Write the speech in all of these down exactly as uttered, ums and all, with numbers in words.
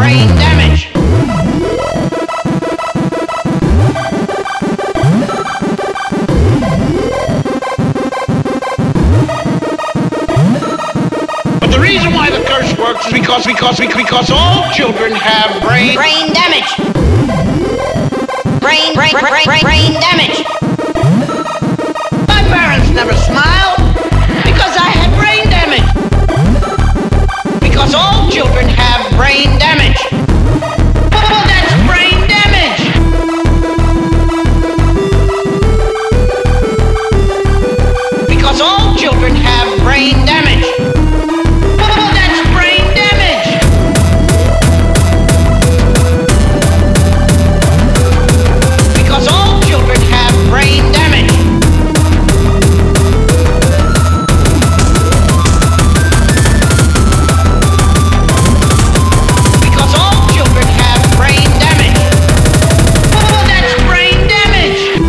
brain damage. But the reason why the curse works is because, because, because all children have brain... Brain damage. Brain, brain, brain, brain, brain damage. My parents never smiled because I had brain damage. Because all children have brain damage. Oh, that's brain damage. Because all children have brain damage. Oh, that's brain damage. Because all children have brain damage. Because all children have brain damage. Oh, that's brain damage.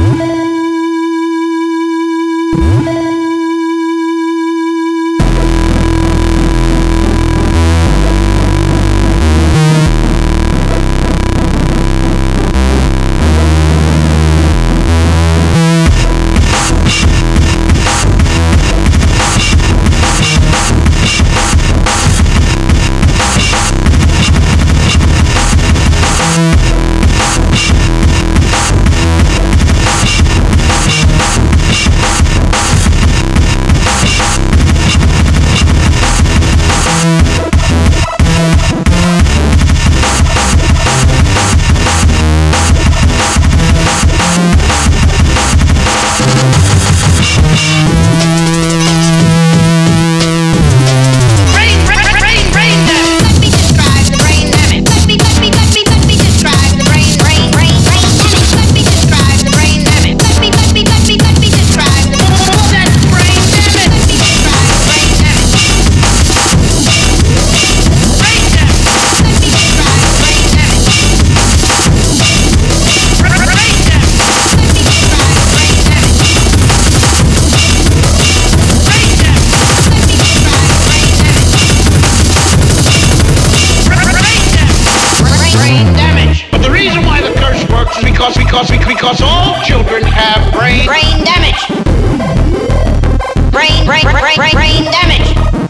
Brain, brain, brain, brain damage. Let me describe the brain damage. Let me, let me, let me, let me describe the brain, brain, brain, brain damage. Let me describe the brain damage. Let me, let me, let me, let me describe the. Oh, that's brain damage. Let me describe the brain damage. Brain damage. Let me describe the brain damage. Brain damage. Let me describe the brain damage. Brain damage. Let me describe the brain damage. Brain damage. But the reason why the curse works is because, because, because all children have brain... Brain damage. Brain, brain, brain, brain, brain damage.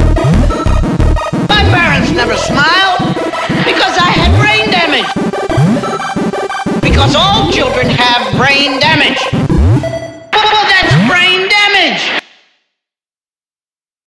My parents never smiled because I had brain damage. Because all children have brain